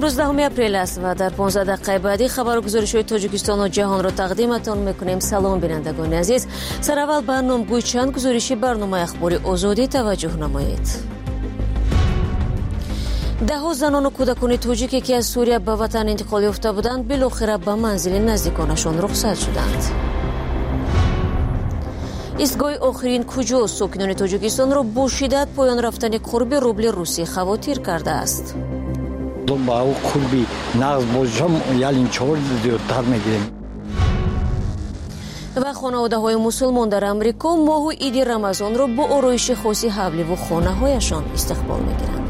امروز 10 اپریل است و در 15 دقیقه بعدی خبر و گزارش‌های تاجیکستان و جهان را تقدیمتان می‌کنیم. سلام بینندگان عزیز. سراول به نامگوی چند گزارشی برنامه اخباری آزادی توجه نمایید. ده زنان و کودکان تاجیکی که از سوریه به وطن انتقال یافته بودند بالاخره به منزل نزدیکانشان رخصت شدند. ایستگاه آخرین کجاست؟ ساکنان تاجیکستان را با شدت پایان رفتن قرب روبل روسی خواطر کرده است. با او قربی نقض باشم یالین چهار زیادتر میگیریم. و خانواده های مسلمان در امریکا ماه عید رمضان را با آرایش خاصی حولی و خانه هایشان استقبال میگیرند.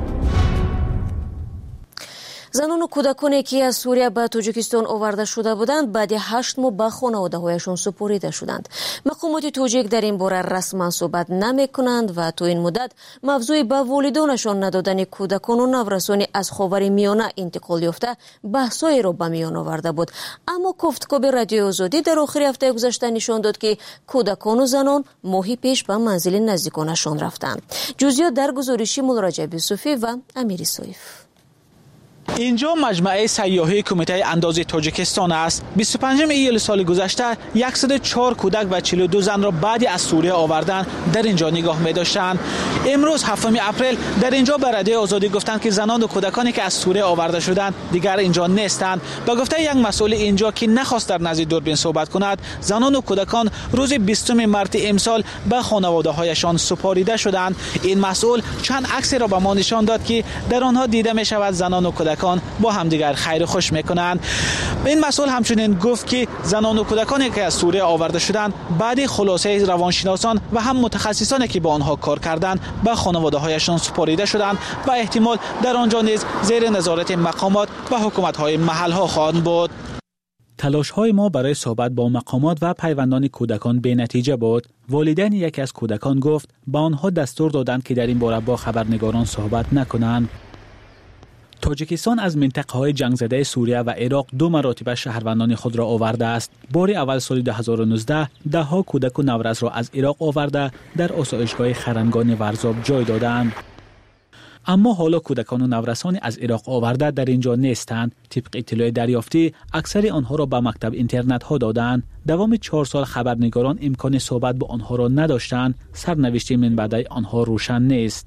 زنان و کودکانی که از سوریه به تاجیکستان آورده شده بودند بعد 8 ماه به خانواده هایشان سپرده شدند. مقامات تاجیک در این باره رسما صحبت نمی کنند و تا این مدت موضوع به والدانشان ندادن کودکان و نورسان از خاورمیانه انتقال یافته بحثایی را به میان آورده بود. اما گفتگو رادیو آزادی در آخر هفته گذشته نشان داد که کودکان و زنان ماهی پیش به منزل نزدیکانشان رفتند. جزئیات در گزارشی مولارجب یوسفی و امیر سایف. اینجا مجمع سیاحی کمیته اندازه تاجیکستان است. 25 ایول سال گذشته 104 کودک و 42 زن را بعد از سوریه آوردن در اینجا نگاه می داشتند. امروز 7 اپریل در اینجا به رادیو آزادی گفتند که زنان و کودکانی که از سوریه آورده شدند دیگر اینجا نیستند. با گفته یک مسئول اینجا که نخواست در نزد دوربین صحبت کند، زنان و کودکان روز 20 مارس امسال به خانواده هایشان سپاریده شدند. این مسئول چند عکس را به ما نشان داد که در آنها دیده می شود زنان و کودکان با همدیگر خیر خوش میکنند. این مسئول همچنین گفت که زنان و کودکانی که از سوریه آورده شدند بعد خلاصه روانشناسان و هم متخصصانی که با آنها کار کردند به خانواده هایشان سپاریده شدند و احتمال در آنجا نیز زیر نظارت مقامات و حکومت های محل ها خواهند بود. تلاش های ما برای صحبت با مقامات و پیوندان کودکان بی نتیجه بود. والدین یکی از کودکان گفت با آنها دستور دادند که در این باره با خبرنگاران صحبت نکنند. تاجیکستان از منطقه‌های جنگ زده سوریه و عراق 2 مرتبه شهروندان خود را آورده است. بار اول سال 2019 ده‌ها کودک و نورس را از عراق آورده در آسایشگاه خرنگان ورزاب جای دادند. اما حالا کودکان و نورسان از عراق آورده در اینجا نیستند. طبق اطلاع دریافتی اکثر آنها را به مکتب اینترنت ها دادند. دوام 4 سال خبرنگاران امکان صحبت با آنها را نداشتند. سرنوشت من بعد آنها روشن نیست.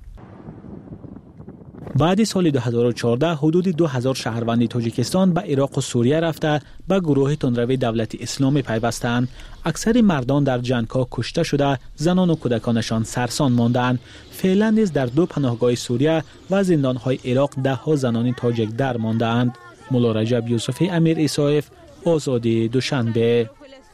بعد سال 2014 حدود 2000 شهروند تاجیکستان به عراق و سوریه رفته به گروه تندروی دولت اسلامی پیوستند. اکثر مردان در جنگ‌ها کشته شده، زنان و کودکانشان سرسان ماندند. فعلا نیز در 2 پناهگاه سوریه و زندان‌های عراق 10 زنان تاجیک در مانده‌اند. مولارجب یوسفی، امیر ایسایف، آزادی دوشنبه.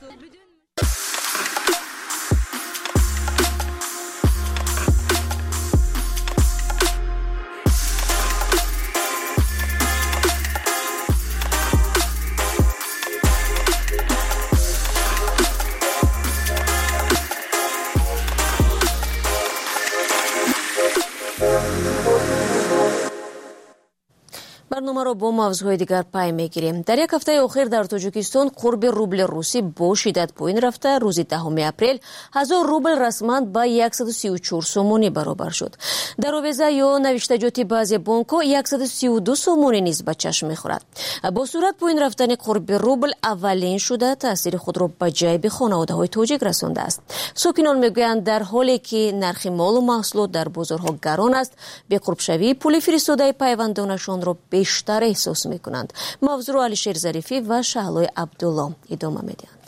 برنامه را با موضوعهای دیگر پی میگیریم. در یک هفته اخیر در تاجیکستان قرب روبل روسی با شدت پایین رفته. روز 10 اپریل 1000 روبل رسما به 134 سومونی برابر شد. در آویزه یا نوشتجات بعضی بانک‌ها 132 سومونی نیز به چشم می‌خورد. با صورت پایین رفتن قرب روبل اولین شده تاثیر خود را به جیب خانواده‌های تاجیک رسانده است. ساکنان میگویند در حالی که نرخ مال و محصولات در بازارها گران است، به قرب شوی پول فرستاده پیوندانشان را بیشتر احساس میکنند. موضوع علی شیر ظریفی و شهلای عبدالله ادامه میدهند.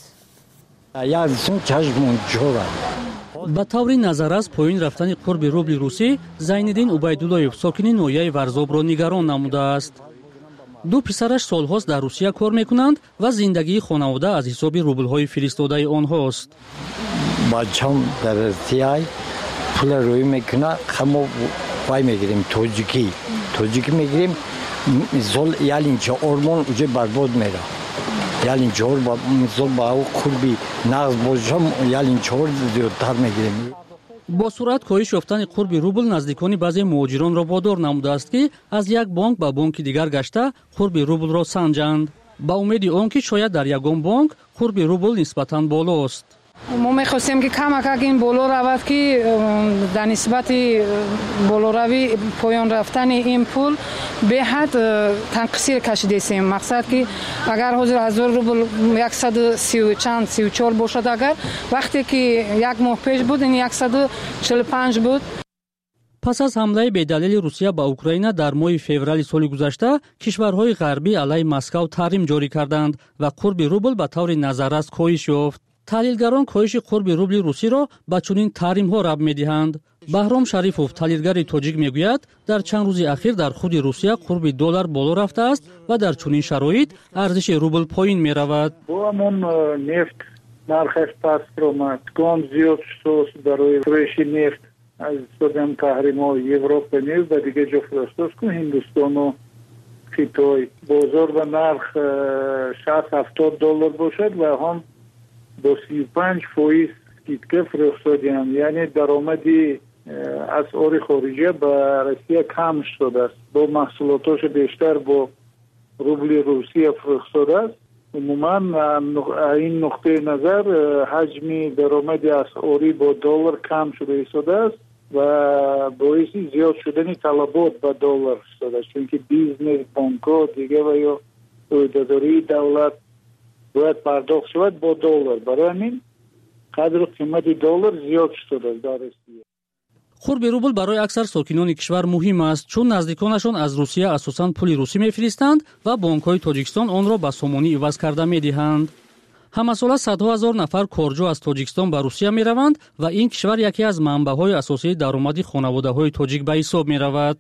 به طور نظر از پایین رفتن قرب روبل روسی، زینالدین عبیداللهیف ساکن نویه ورزاب را نگران نموده است. 2 پسرش سالهاست در روسیه کار میکنند و زندگی خانواده از حساب روبل های فرستاده آنهاست. بچه‌م در روسیه پول روی میکنه، خمو وای میگیریم توجیکی میگیریم. مثال یالین 4 ماه اونجا برباد میره. یالین 4 مثال با او قربی نقض باشم یالین 4 زیادتر میگیریم. با سرعت کاهش یافتن قرب روبل نزدیکان بعضی مهاجران را وادار نموده است که از یک بانک به بانک دیگر گشته قرب روبل را سنجند. با امید آنکه شاید در یگان بانک قرب روبل نسبتاً بالاست. ما می‌خواستیم که کمک این بالا رود که در نسبت بالا روی پایان رفتن این پول به حد تنقیصی کشیدیم. مقصد که اگر حاضر 1000 روبل 134 باشد، اگر وقتی که یک ماه پیش بود این 145 بود. پس از حمله بی‌دلیل روسیه به اوکراین در ماه فوریه سال گذشته، کشورهای غربی علیه مسکو تحریم جاری کردند و قرب روبل به طور نظررس کاهش یافت. تحلیلگران کاهش قرب روبل روسی را به چنین تحریم‌ها ربط می‌دهند. بهرام شریفوف تحلیلگر تاجیک میگوید در چند روز اخیر در خود روسیه قرب دلار بالا رفته است و در چنین شرایط ارزش روبل پایین می‌رود. با همون نفت نرخش پست آمد، گام زیاد شد برای فروش نفت از صدام تحریم‌های یوروپ نیز و دیگه جا فرستاد که هندوستان و خیتای بازار به نرخ 60-70 دلار باشد و هم با 35% اسکیتکه فرستادیم، یعنی درآمدی اسعار خارجی به روسیه کم شده است. با محصولاتش بیشتر با روبل روسیه فرستاده است. عموما این نقطه نظر حجم درآمد اسعاری با دلار کم شده ایستاده است و باعث زیاد شدن طلبات به دلار شده است، چون که بیزنس، بانک‌ها دیگه و یا عهده‌داری دولت باید پرداخت شود با دلار. برای همین قدر قیمت دلار زیاد شده است در روسیه. قرب روبل برای اکثر ساکنان کشور مهم است، چون نزدیکانشان از روسیه اساساً پول روسی می‌فرستند و بانک‌های تاجیکستان آن را به سومانی عوض کرده می‌دهند. همساله صدها هزار نفر کارجو از تاجیکستان به روسیه می‌روند و این کشور یکی از منبع‌های اساسی درآمد خانواده‌های تاجیک به حساب می‌رود.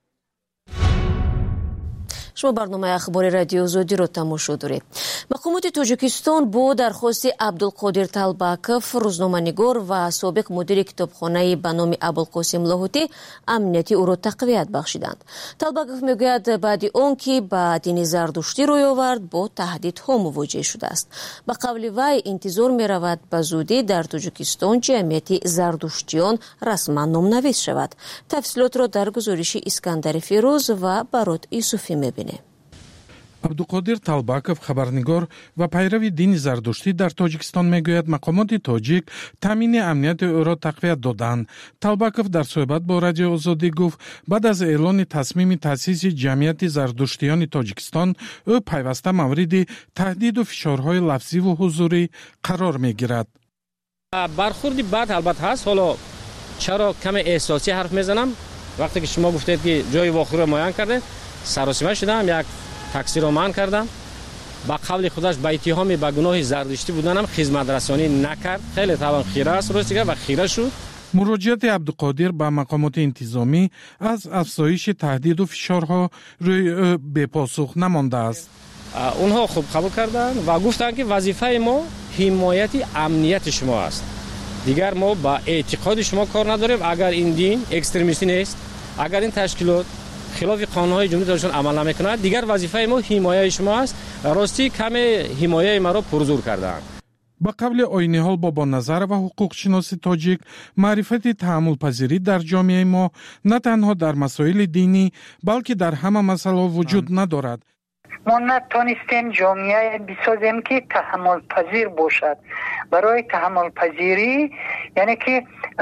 شما برنامه اخبار رادیو زودی رو تماشا دارید. مقامات تاجیکستان با درخواست عبدالقادر طالباکов روزنامه‌نگار و سابق مدیر کتابخانه به نام ابوالقاسم لاهوتی امنیتی او را تقویت بخشیدند. طالباکov میگوید بعد آنکه به دین زردشتی روی آورد با تهدیدها مواجه شده است. به قول وی انتظار می‌رود به زودی در تاجیکستان جمعیت زردشتیان رسما نامنویس شود. تفصیلات را در گزارش اسکندر فیروز و برات یوسفی می‌بینید. عبدالقادر طالباکов خبرنگار و پیرو دین زردشتی در تاجیکستان میگوید مقامات تاجیک تامین امنیت او را تقویت دادند. طالباکov در صحبت با رادیو آزادی گفت بعد از اعلان تصمیم تأسیس جمعیت زردشتیان تاجیکستان او پیوسته مورد تهدید و فشارهای لفظی و حضوری قرار میگیرد. برخورد بعد البته هست. حالا چرا کم احساسی حرف میزنم؟ وقتی که شما گفتید که جای واقعی رو معین کرده، سراسیمه شدم، یک تاکسی رو معین کردم. با قول خودش به اتهام به گناه زردشتی بودنم خدمت رسانی نکرد. خیلی طبعا خیره است روسیه و خیره شد. مراجعت عبدالقادر به مقامات انتظامی از افزایش تهدید و فشارها روی به پاسخ نمانده است. اونها خوب قبول کردند و گفتند که وظیفه ما حمایت امنیت شما است. دیگر ما با اعتقاد شما کار نداریم. اگر این دین اکستریمیستی نیست، اگر این تشکیلات خلاف قانون‌های جمهوری اسلامی عمل نمی‌کند، دیگر وظیفه ما حمایت شما است. راستی کم حمایت ما را پرزور کردند. با قبل آینه حال با نظر و حقوق شناس تاجیک معرفت تحمل پذیری در جامعه ما نه تنها در مسائل دینی بلکه در همه مسائل وجود ندارد. ما نتونستیم جامعه بسازیم که تحمل پذیر باشد. برای تحمل پذیری یعنی که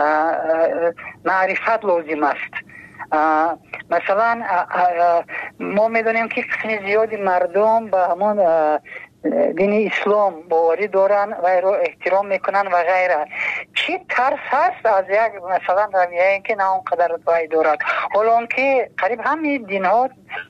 معرفت لازم است. مثلا ما میدونیم که قسم زیادی مردم به همون دین اسلام باوری دارن و رو احترام میکنن و غیره. چی ترس هست از یک مثلا رویه که نه اونقدر رتبه دارد، حالا که قریب همین دین ها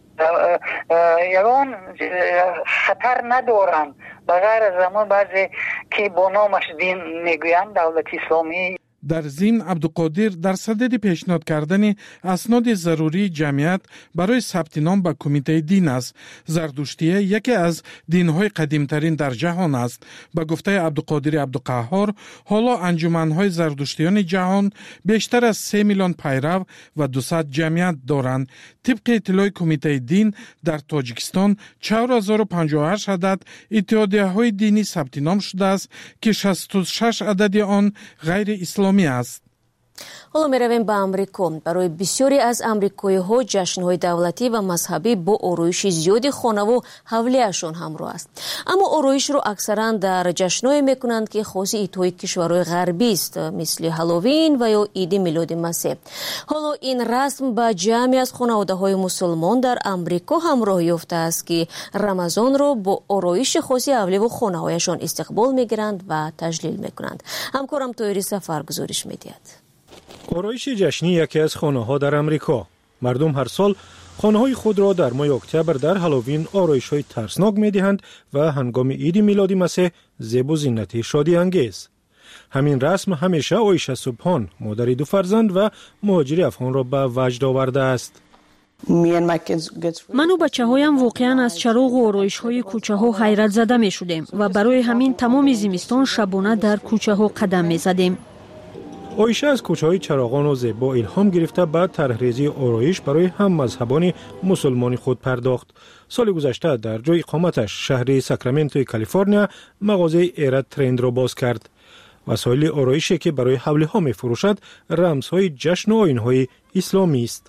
یگان خطر ندارن بغیر از زمان بعضی که با نامش دین میگویند دولت اسلامی. در ضمن عبدالقادر در صدد پیشنهاد کردن اسناد ضروری جمعیت برای ثبت نام به کمیته دین است. زردشتیه یکی از دین‌های قدیمترین در جهان است. به گفته عبدالقادر عبدالقهار، حالا انجمن‌های زردشتیان جهان بیشتر از 3 میلیون پیرو و 200 جمعیت دارند. طبق اطلاع کمیته دین در تاجیکستان 4058 عدد اتحادیه‌های دینی ثبت نام شده است که 66 عدد آن غیر اسلامی است. حالا میرویم به امریکا. برای بسیاری از امریکایی‌ها جشن‌های دولتی و مذهبی با آرایش زیادی خانه و حولیه‌شان همراه است. اما آرایش رو اکثراً در جشن‌هایی می‌کنند که خاص ایتای کشورهای غربی است، مثل هالووین و یا عید میلاد مسیح. حالا این رسم با جمعی از خانواده‌های مسلمان در امریکا همراه یافته است که رمضان رو با آرایش خاصی حولی و خانه‌هایشان استقبال می‌گیرند و تجلیل می‌کنند. همکارم طاهری سفر گزارش می‌دهد. آرایش جشنی یکی از خانه‌ها در امریکا. مردم هر سال خانه‌های خود را در ماه اکتبر در هالووین آرایش‌های ترسناک می‌دهند و هنگام عید میلاد مسیح زیب و زینتی شادی انگیز. همین رسم همیشه عایشه سبحان، مادر دو فرزند و مهاجر افغان را به وجد آورده است. من و بچه‌هایم واقعاً از چراغ و آرایش‌های کوچه‌ها حیرت زده می‌شدیم و برای همین تمام زمستان شبانه در کوچه‌ها قدم می‌زدیم. عایشه از کوچه‌های چراغان و زیبا الهام گرفته به طرح‌ریزی آرایش برای هم مذهبان مسلمان خود پرداخت. سال گذشته در جای اقامتش شهر ساکرامنتو کالیفرنیا مغازه ایرت ترند را باز کرد. وسایل آرایشی که برای حولی‌ها می‌فروشد رمزهای جشن و آیین‌های اسلامی است.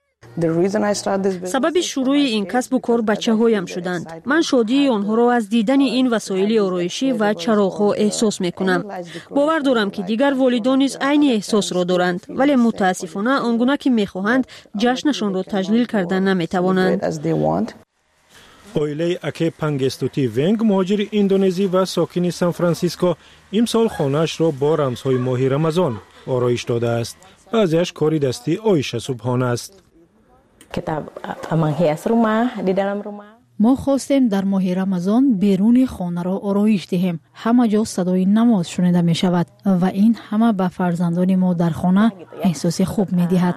سبب شروع این کسب و کار بچه‌هایم شدند. من شادی آنها را از دیدن این وسایل آرایشی و چراغ‌ها احساس می‌کنم. باور دارم که دیگر والدان نیز عین احساس را دارند، ولی متأسفانه آنگونه که می‌خواهند جشنشان را تجلیل کردن نمی‌توانند. اویلی اکی پنگستوتی ونگ مهاجر اندونزی و ساکن سان فرانسیسکو امسال خانه‌اش را با رمزهای ماه رمضان آرایش داده است. بعضیش کاری دستی عایشه سبحان است. ما خواستیم در ماه رمضان بیرون خانه را آرایش دهیم. همه جا صدای نماز شنیده می شود و این همه به فرزندان ما در خانه احساس خوب می دهد.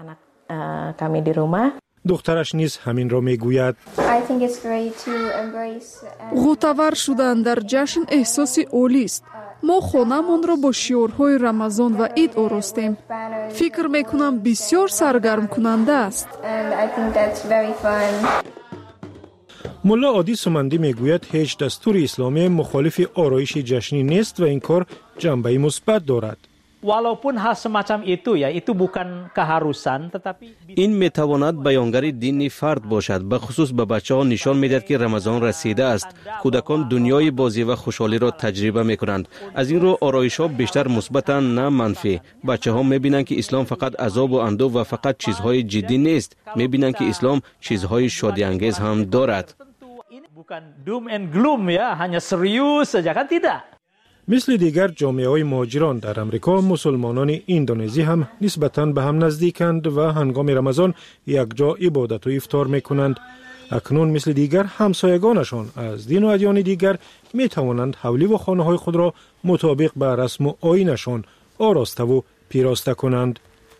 دخترش نیز همین را می گوید. غوطه‌ور شدن در جشن احساس عالی است. ما خانه‌مان را با شیارهای رمضان و عید آراستیم. فکر میکنم بسیار سرگرم کننده است. ملا عادی سمندی میگوید هیچ دستور اسلامی مخالف آرایش جشنی نیست و این کار جنبه مثبت دارد. walaupun hal semacam itu ya itu bukan keharusan tetapi این میتواند بیانگر دینی فرد باشد. به خصوص به بچه‌ها نشان میدهد که رمضان رسیده است. کودکان دنیای بازی و خوشحالی را تجربه میکنند. از این رو آرایش‌ها بیشتر مثبتند نه منفی. بچه‌ها میبینند که اسلام فقط عذاب و اندوه و فقط چیزهای جدی نیست. میبینند که اسلام چیزهای شادی انگیز هم دارد. bukan doom and gloom ya hanya serius saja kan tidak. مثل دیگر جامعه‌های مهاجران در امریکا مسلمانان اندونزی هم نسبتاً به هم نزدیکند و هنگام رمضان یکجا عبادت و افطار میکنند. اکنون مثل دیگر همسایگانشان از دین و ادیان دیگر میتوانند حولی و خانه‌های خود را مطابق به رسم و آیینشان آراسته و پیراسته کنند.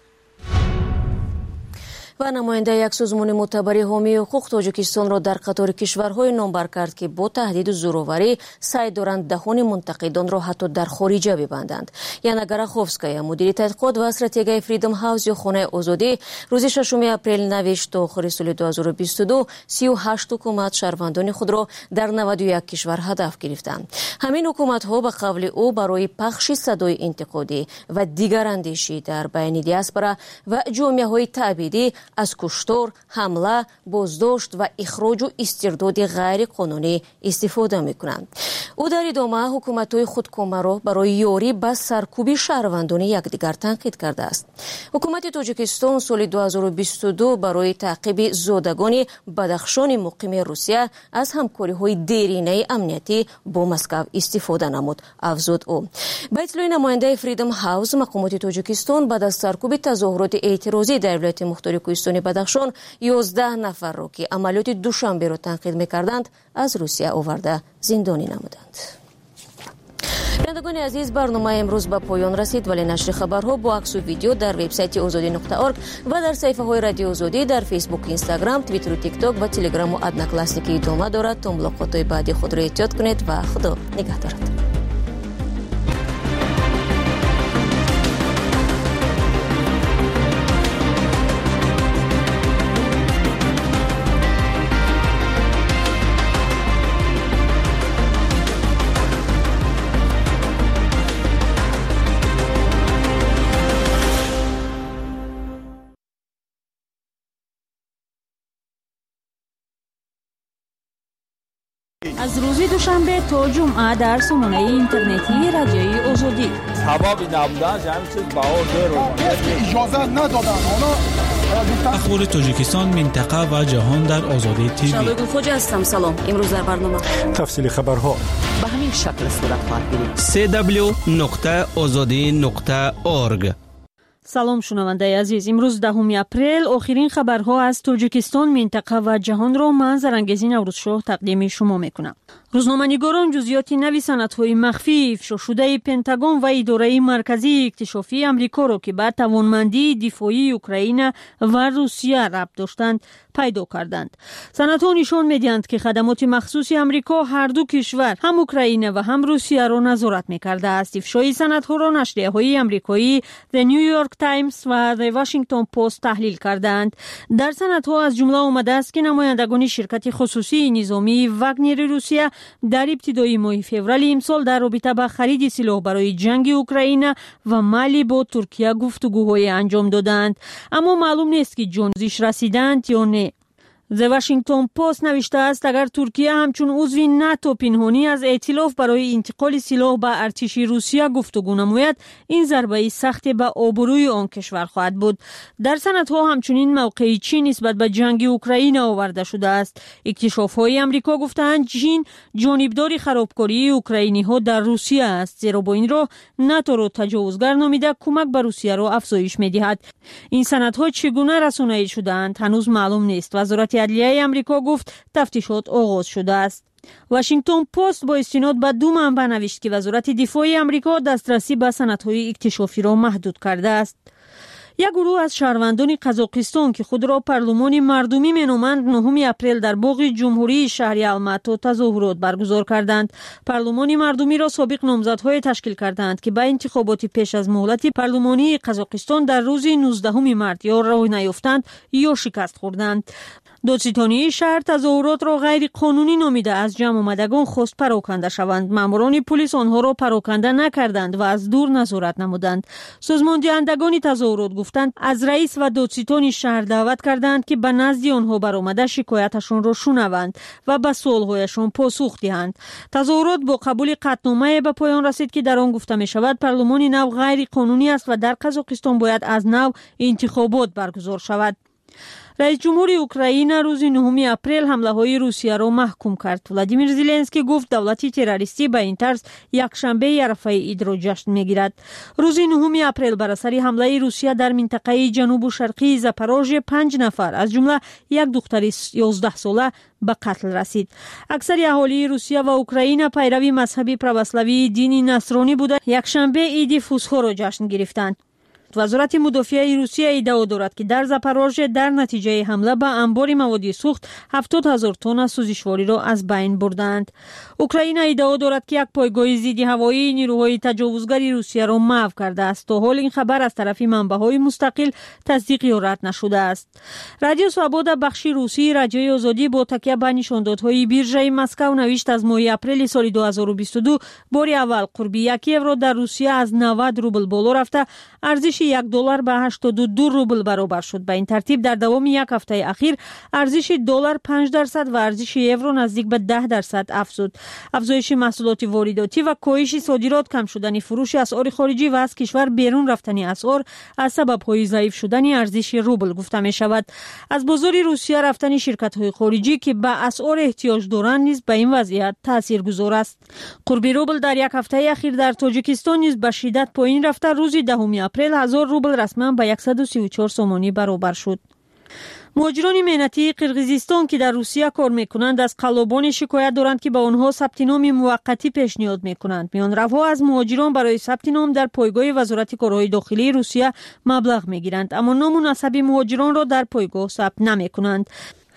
و نماینده یک سازمان معتبر حامی حقوق تاجیکستان را در قطار کشورهای نامبر کرد که با تهدید زورآوری سعی دارند دهان منتقدان را حتی در خارجه ببندند. یانا گراخوفسکایا مدیر تحقیقات و استراتژی فریدم هاوس یا خانه آزادی روز 6 اپریل نوشت تا آخر سال 2022 38 حکومت شهروندان خود را در 91 کشور هدف گرفتند. همین حکومت‌ها به قول او برای پخش صدای انتقادی و دیگر اندیشی در بین دیاسپورا و جامعه‌های تعبیدی از کشتار، حمله، بازداشت و اخراج و استرداد غیر قانونی استفاده می‌کنند. او در ادامه حکومت‌های خودکامه را برای یاری به سرکوب شهروندان یکدیگر تنقید کرده است. حکومت تاجیکستان سال 2022 برای تعقیب زادگان بدخشان مقیم روسیه از همکاری‌های دیرینه امنیتی با مسکو استفاده نمود، افزود او. به اطلاع نماینده فریدم هاوس، مقامات تاجیکستان بعد از سرکوب تظاهرات اعتراضی در ولایت مختار کوهستانی بدخشان 11 نفر را که عملیات دوشنبه را تنقید می‌کردند از روسیه آورده زندانی نمودند. بینندگان عزیز، برنامه امروز به پایان رسید، ولی نشر خبرها با عکس و ویدیو در وبسایت azadi.org و در صفحه‌های رادیو آزادی در فیسبوک، اینستاگرام، توییتر و تیک تاک و تلگرام و ادناکلاسیک ادامه دارد. تا ملاقات بعدی خود را احتیاط کنید و خدا نگهدارد. دوشنبه تا جمعه در سامانه اینترنتی رادیوی آزادی. سبب نبودنش همین چیز بهار اجازه ندادن. اخبار تاجیکستان، منطقه و جهان در آزادی تیوی. شادو خوجا هستم. سلام. امروز در برنامه تفصیل خبرها به همین شکل صورت خواهد گرفت. www.azadi.org. سلام شنونده عزیز، امروز 10 اپریل آخرین خبرها از تاجیکستان، منطقه و جهان را من زرنگزی نوروزشاه تقدیم شما میکنم. روزنامه‌نگاران جزئیات نوی سندهای مخفی افشا شده پنتاگون و اداره مرکزی اکتشافی آمریکا را که به توانمندی دفاعی اوکراین و روسیه ربط داشتند پیدا کردند. سندها نشان می‌دهند که خدمات مخصوص آمریکا هر دو کشور، هم اوکراین و هم روسیه را نظارت می‌کرده است. افشای سندها را نشریه‌های آمریکایی The New York Times و The Washington Post تحلیل کردند. در سندها از جمله آمده است که نمایندگان شرکت خصوصی نظامی واگنر روسیه در ابتدای ماه فوریه امسال در رابطه با خرید سلاح برای جنگ اوکراین و مالی با ترکیه گفتگوهای انجام دادند، اما معلوم نیست که جانبش رسیدند یا نه. The Washington Post نوشته است اگر ترکیه همچون عضو ناتو پنهانی از ائتلاف برای انتقال سلاح به ارتش روسیه گفتگو نماید، این ضربه سخت به آبروی آن کشور خواهد بود. در سندها همچنین موقع چین نسبت به جنگ اوکراین آورده شده است. اکتشاف‌های آمریکا گفتند چین جانبدار خرابکاری اوکراینی‌ها در روسیه است، زیرا با این راه ناتو را تجاوزگر نامیده کمک به روسیه را افزایش می‌دهد. این سندها چگونه رسانه‌ای شده‌اند هنوز معلوم نیست. وزارت عدلیه آمریکا گفت تفتیشات آغاز شده است. واشنگتن پست با استناد به دو منبع نوشت که وزارت دفاع آمریکا دسترسی به سندهای اکتشافی را محدود کرده است. یک گروه از شهروندان قزاقستان که خود را پارلمان مردمی مینامند 9 اپریل در باغ جمهوری شهر الماتو تظاهرات برگزار کردند. پارلمان مردمی را سابق نامزدهای تشکیل کردند که به انتخابات پیش از مهلت پارلمانی قزاقستان در روز 19 مارس یا راه نیافتند یا شکست خوردند. دادستانی شهر تظاهرات را غیر قانونی نامیده از جمع آمدگان خواست پراکنده شوند. ماموران پلیس آنها را پراکنده نکردند و از دور نظارت نمودند. سازمان دهندگان تظاهرات گفتند از رئیس و دادستان شهر دعوت کردند که به نزد آنها برآمده شکایتشان را شنوند و به سوالهایشان پاسخ دهند. تظاهرات با قبول قطعنامه به پایان رسید که در آن گفته می شود پارلمان نو غیر قانونی است و در قزاقستان باید از نو انتخابات برگزار شود. رئیس جمهور اوکراین روز 9 اپریل حمله‌های روسیه را محکوم کرد. ولادیمیر زلنسکی گفت دولت تروریستی به این طرز یکشنبه رفع عید را جشن می‌گیرد. روز 9 اپریل بر اثر حمله روسیه در منطقه جنوب و شرقی زاپاروژه 5 نفر از جمله یک دختر 11 ساله به قتل رسید. اکثر اهالی روسیه و اوکراین پیروی مذهب پروسلاوی دین نصرانی بوده. یکشنبه عید فسح را جشن گرفتند. وزارت مدافعه روسیه ادعا دارد که در زاپاروژه در نتیجه حمله به انبار مواد سوخت 70,000 تن سوزشواری را از بین بردند. اوکراین ادعا دارد که یک پایگاه ضد هوایی نیروهای تجاوزگر روسیه را محو کرده است. تا حال این خبر از طرف منبع‌های مستقل تصدیق یا رد نشده است. رادیو سوابودا بخش روسی رادیوی آزادی با تکیه به نشاندادهای بیرژه مسکو نوشت از ماه اپریل سال 2022 بار اول قرب 1 یورو در روسیه از 90 روبل بالا رفته ارزش $1 به 82 روبل برابر شد. به این ترتیب در دوام یک هفته اخیر ارزش دلار 5% و ارزش یورو نزدیک به 10% افزود. افزایش محصولات وارداتی و کاهش صادرات، کم شدن فروش اسعار خارجی و از کشور بیرون رفتن اسعار از سبب‌های ضعیف شدن ارزش روبل گفته می شود. از بازار روسیه رفتن شرکت‌های خارجی که به اسعار احتیاج دارند نیز به این وضعیت تاثیرگذار است. قرب روبل در یک هفته اخیر در تاجیکستان نیز به شدت پایین رفته. روز 10 اپریل 1000 روبل رسما به 134 سومانی برابر شد. مهاجران مهنتی قرقیزستان که در روسیه کار میکنند از قلابان شکایت دارند که به آنها ثبت نام موقتی پیشنهاد میکنند. میانروها از مهاجران برای ثبت نام در پایگاه وزارت کارهای داخلی روسیه مبلغ میگیرند، اما نام و نسب مهاجران را در پایگاه ثبت نمیکنند.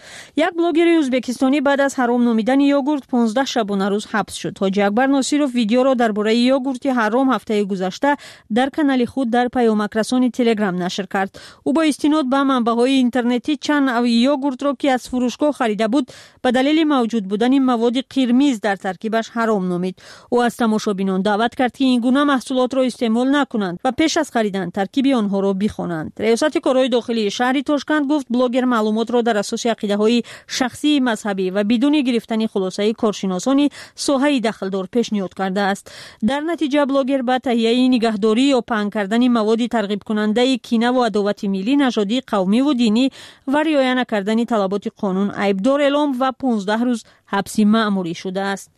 یک بلاگر ازبکستانی بعد از حرام نامیدن یوگورت 15 شبانه روز حبس شد. حاجی اکبر ناصیروف ویدیو را درباره یوگورت حرام هفته گذشته در کانال خود در پیامک رسانی تلگرام نشر کرد. او با استناد به منبع‌های اینترنتی چند یوگورت را که از فروشگاه خریده بود به دلیل موجود بودن مواد قرمز در ترکیبش حرام نامید. او از تماشابینان دعوت کرد که این گونه محصولات را استعمال نکنند و پیش از خریدن ترکیب آنها را بخوانند. ریاست کارهای داخلی شهر تاشکند گفت بلاگر معلومات را در اساس عقیده‌های شخصی مذهبی و بدون گرفتن خلاصه کارشناسان ساحه دخلدار پیشنهاد کرده است. در نتیجه بلاگر به تهیه نگهداری یا پهن کردن مواد ترغیب کننده کینه و عداوت ملی، نژادی، قومی و دینی و رعایت نکردن طلبات قانون عیبدار اعلام و 15 روز حبس مأموری شده است.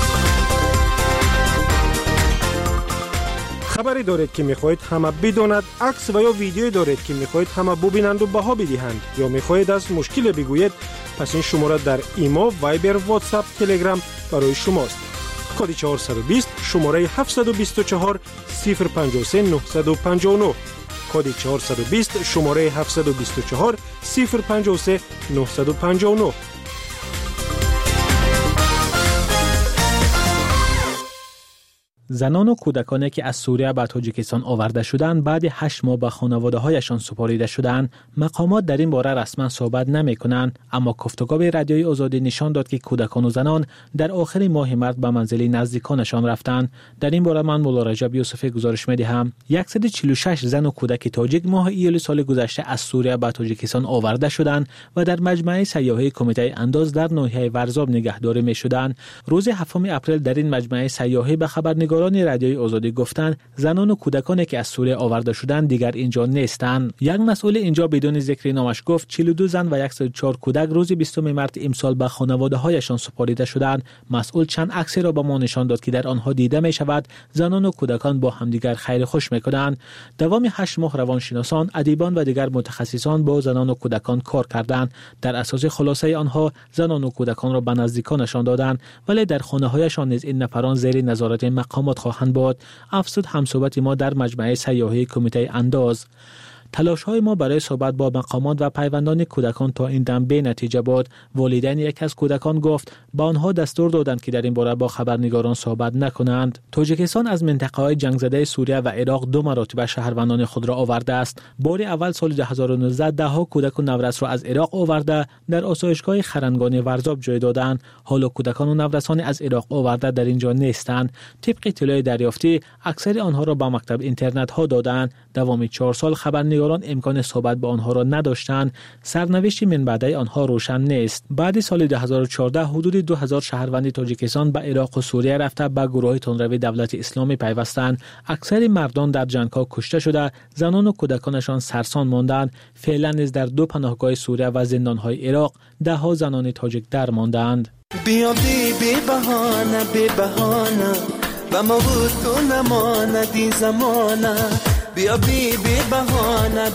خبری دارید که میخواهید همه بداند، عکس و یا ویدیویی دارید که میخواهید همه ببینند و بها بدهند، یا میخواهید از مشکل بگویید، پس این شماره در ایما، وایبر، واتساپ، تلگرام برای شماست. کد 420 شماره 724 053 959. کد 420 شماره 724 053 959. زنان و کودکانی که از سوریه به تاجیکستان آورده شدند بعد 8 ماه به خانواده‌هایشان سپرده شدند، مقامات در این باره رسما صحبت نمی‌کنند، اما گفتگو رادیوی آزادی نشان داد که کودکان و زنان در آخر ماه مارس به منزل نزدیکانشان رفتند. در این باره من مولا رجب یوسفی گزارش می‌دهم. 146 زن و کودک تاجیک ماه ایول سال گذشته از سوریه به تاجیکستان آورده شدند و در مجمع سیاحی کمیته انداز در ناحیه ورزاب نگهداری می‌شدند. روز 7 اپریل در این مجمع سیاحی به خبرنگاران رادیوی آزادی گفتند زنان و کودکانی که از سوریه آورده شدند دیگر اینجا نیستند. یک مسئول اینجا بدون ذکر نامش گفت 42 زن و 104 کودک روز 20 مارس امسال به خانواده‌هایشان سپرده شدند. مسئول چند عکسی را به ما نشان داد که در آنها دیده می شود زنان و کودکان با همدیگر خیر خوش می‌کنند. دوام 8 ماه روانشناسان، ادیبان و دیگر متخصصان با زنان و کودکان کار کردند. در اساس خلاصه آنها زنان و کودکان را به نزدیکانشان دادند، ولی در خانه‌هایشان نیز این نفران زیر نظارت مقامات خواهند بود. افزود همصحبت ما در مجمع سیاحی کمیته انداز. تلاش‌های ما برای صحبت با مقامات و پیوندان کودکان تا این دم بی نتیجه بود. والدین یک از کودکان گفت با آنها دستور دادند که در این باره با خبرنگاران صحبت نکنند. تاجیکستان از منطقه‌های جنگ زده سوریه و عراق 2 مرتبه شهروندان خود را آورده است. بار اول سال 2019 ده‌ها کودک و نورس را از عراق آورده در آسایشگاه خرنگان ورزاب جای دادند. حالا کودکان و نورسان از عراق آورده در اینجا نیستند. طبق اطلاع دریافتی اکثر آنها را به مکتب اینترنت ها دادند. دوام 4 سال خبرنگاران امکان صحبت با آنها را نداشتند. سرنوشت من بعده آنها روشن نیست. بعد سال 2014 حدود 2000 شهروند تاجیکستان به عراق و سوریه رفته به گروه تندروی دولت اسلامی پیوستند. اکثر مردان در جنگ‌ها کشته شده، زنان و کودکانشان سرسان ماندند. فعلا نیز در 2 پناهگاه سوریه و زندان‌های عراق 10 زنان تاجیک در ماندند. بیا بی بهانه و ما بود تو نماندی زمانه. بیا بی بهانه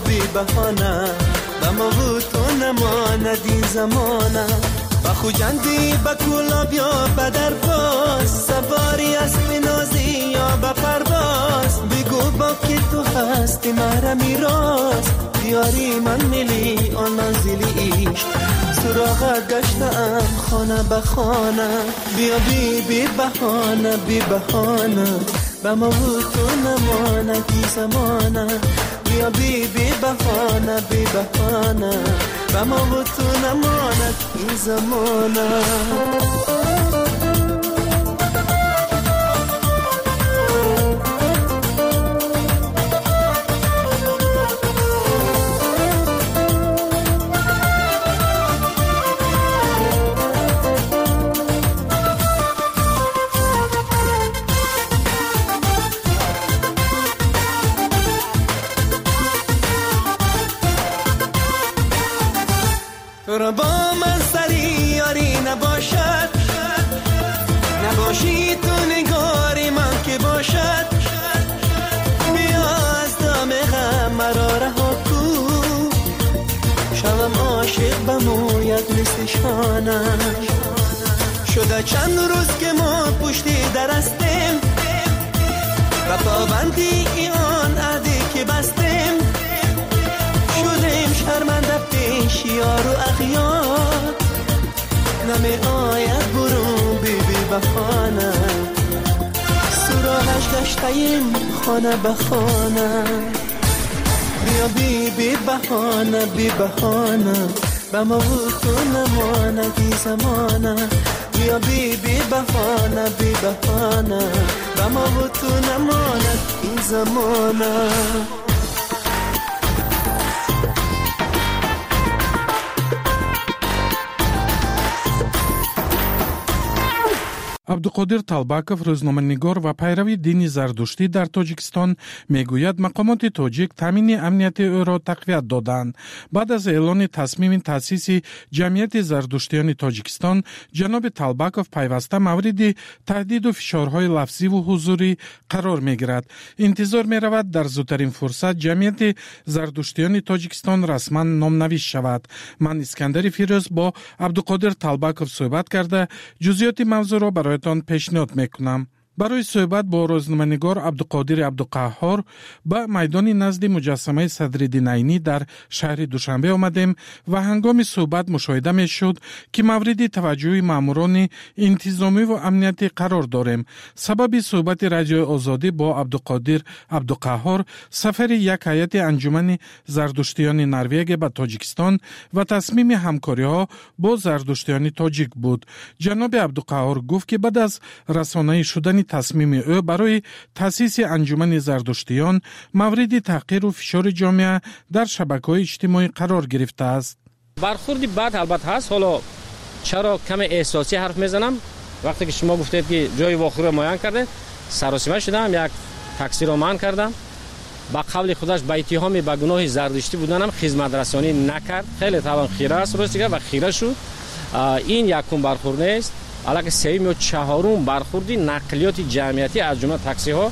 و ما بود تو نماندی زمانه. و خوجندی با کولا بیا بدر باز، سواری اسب نازی یا با پرواز. بگو با که تو هستی مرا میراز، بیاری من ملی آن نازلی عشق. سراغ گشتم خانه به خانه. بیا بی بهانه و ما بود تو نماندی زمانه. بیا بی بهانه و ما بود تو نماندی زمانه. تو را با من سری یاری نباشد، نباشی تو نگاری من که باشد. بیا از دام غم مرا رها کو، شوم عاشق بموید مثل شانش. شده چند روز که ما پشتی درستیم و پابندی آن عهدی که بستیم. شدیم شرمنده پیش یار و اغیار، نمی آید برون بی بهانه. سراغش گشتیم خانه به خانه. بیا بی بهانه به ما بود تو نماندی زمانه. بیا بی بهانه به ما بود تو نماندی زمانه. عبدالقادر طالبکov روزنامه‌نگار و پیرو دین زردشتی در تاجیکستان میگوید مقامات تاجیک تامین امنیت او را تقویت دادند. بعد از اعلان تصمیم تأسیس جمعیت زردشتیان تاجیکستان، جناب طالبکov پیوسته مورد تهدید و فشارهای لفظی و حضوری قرار میگیرد. انتظار میرود در زودترین فرصت جمعیت زردشتیان تاجیکستان رسما نامنویس شود. من اسکندر فیروز با عبدالقادر طالبکov صحبت کرده جزئیات موضوع را برایتان پیشنهاد میکنم. برای صحبت با روزنامه‌نگار عبدالقادر عبدالقهار به میدان نزد مجسمه صدرالدین عینی در شهر دوشنبه آمدیم و هنگام صحبت مشاهده میشد که مورد توجه ماموران انتظامی و امنیتی قرار داریم. سبب صحبت رادیو آزادی با عبدالقادر عبدالقهار سفر یک هیئت انجمن زردشتیان نروژ به تاجیکستان و تصمیم همکاری ها با زردشتیان تاجیک بود. جناب عبدالقهار گفت که بعد از رسانه‌ای شدن تصمیم او برای تأسیس انجمن زردشتیان مورد تحقیر و فشار جامعه در شبکه‌های اجتماعی قرار گرفته است. برخوردی بعد البته هست. حالا چرا کم احساسی حرف میزنم؟ وقتی که شما گفتید که جای واقعی رو معین کرده، سراسیمه شدم، یک تاکسی رو معین کردم. با قول خودش به اتهام به گناه زردشتی بودنم خدمت رسانی نکرد. خیلی طبعا خیره است روستی و خیره شد. این یکم برخورد نیست. علاوه سوم و چهارم برخوردی نقلیات جمعیتی از جمله تاکسی ها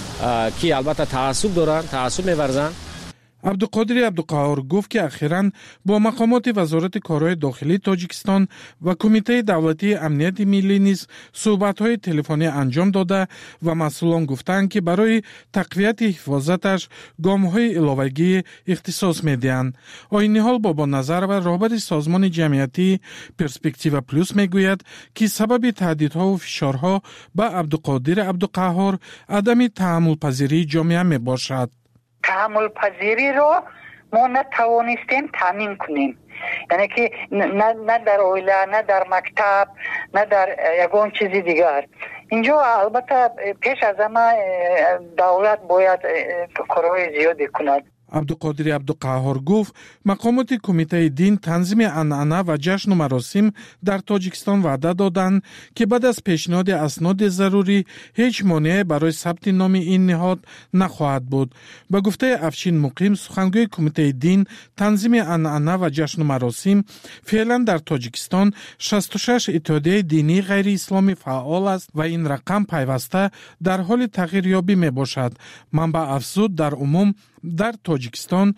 که البته تعصب دارن، تعصب می‌ورزن. عبدالقادر عبدالقهار گفت که اخیراً با مقامات وزارت کارهای داخلی تاجیکستان و کمیته دولتی امنیت ملی نیز صحبت‌های تلفنی انجام داده و مسئولان گفتند که برای تقویت حفاظتش گام‌های علاوه‌ای اختصاص می‌دهند. عین حال با نظر و رهبر سازمان جمعیتی پرسپکتیو پلوس میگوید که سبب تهدیدها و فشارها به عبدالقادر عبدالقهار عدم تحمل پذیری جامعه میباشد. تحمل پذیری رو ما نتوانستیم تامین کنیم. یعنی که نه در اویله، نه در مکتب، نه در یگان چیزی دیگر. اینجا البته پیش از همه دولت باید کارهای زیادی کند. عبدالقادر عبدالقهار گفت مقامات کمیته دین تنظیم عنعنه و جشن و مراسم در تاجیکستان وعده دادند که بعد از پیشنهاد اسناد ضروری هیچ مانعی برای ثبت نام این نهاد نخواهد بود. به گفته افشین مقیم سخنگوی کمیته دین تنظیم عنعنه و جشن و مراسم، فعلا در تاجیکستان 66 اتحادیه دینی غیر اسلامی فعال است و این رقم پیوسته در حال تغییر یابی می باشد. منبع افزود در عموم در تاجیکستان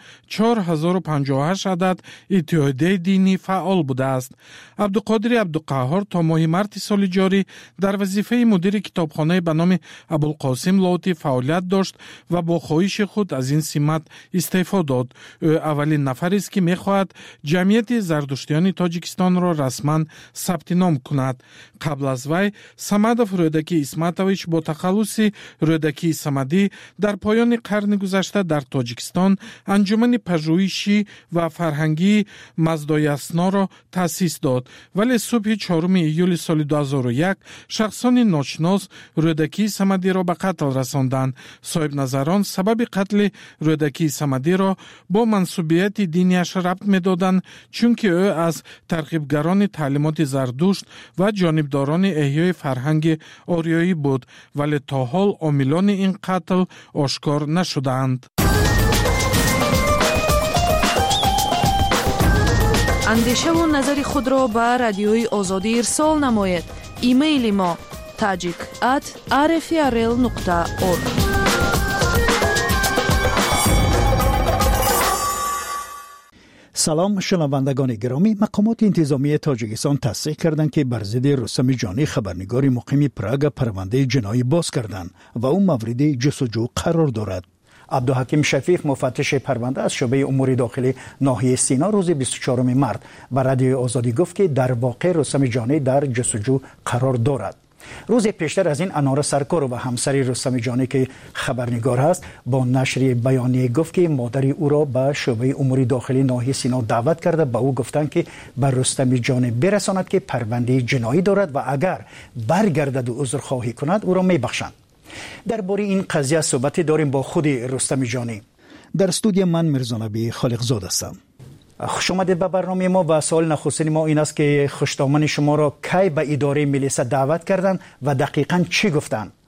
4058 عدد اتحادیه دینی فعال بوده است. عبدالقادر عبدالقهار تا ماه مارس سال جاری در وظیفه مدیر کتابخانه به نام ابوالقاسم لاوتی فعالیت داشت و با خواهش خود از این سمت استعفا داد. او اولین نفری است که می‌خواهد جمعیت زردشتیان تاجیکستان را رسما ثبت نام کند. قبل از وی صمدов رودکی اسمتویچ با تخلص رودکی صمدی در پایان قرن گذشته در تاجیکستان انجمن پژوهشی و فرهنگی مزدایسنا را تأسیس داد، ولی صبح 4 ایول سال 2001 شخصان ناشناس رودکی صمدی را به قتل رساندند. صاحب نظران سبب قتل رودکی صمدی را با منسوبیت دینیش ربط می‌دادند، چون که او از ترغیبگران تعلیمات زردشت و جانبداران احیای فرهنگ آریایی بود، ولی تا حال عاملان این قتل آشکار نشدند. اندیشه و نظر خود را به رادیوی آزادی ارسال نماید. ایمیل ما tajik@rfrl.org. سلام شنوندگان گرامی، مقامات انتظامی تاجیکستان تصدیق کردند که بر ضد رستم جانی خبرنگار مقیم پراگ پرونده جنایی باز کردند و او مورد جستجو قرار دارد. عبدالحکیم شفیق مفتش پرونده از شعبه امور داخلی ناحیه سینا روز 24 مارس به رادیو آزادی گفت که در واقع رستم جانی در جستجو قرار دارد. روز پیشتر از این انار سرکار و همسر رستم جانی که خبرنگار است با نشر بیانیه گفت که مادر او را به شعبه امور داخلی ناحیه سینا دعوت کرده. به او گفتند که به رستم جانی برساند که پرونده جنایی دارد و اگر برگردد و عذرخواهی کند او را میبخشند. درباره این قضیه صحبت داریم با خود رستم جانی. در استودیو من میرزا نبی خالقزاده هستم. خوش آمدید به برنامه ما و سوال نخستین ما این است که خوشتامن شما را کی به اداره ملی دعوت کردند و دقیقاً چی گفتند؟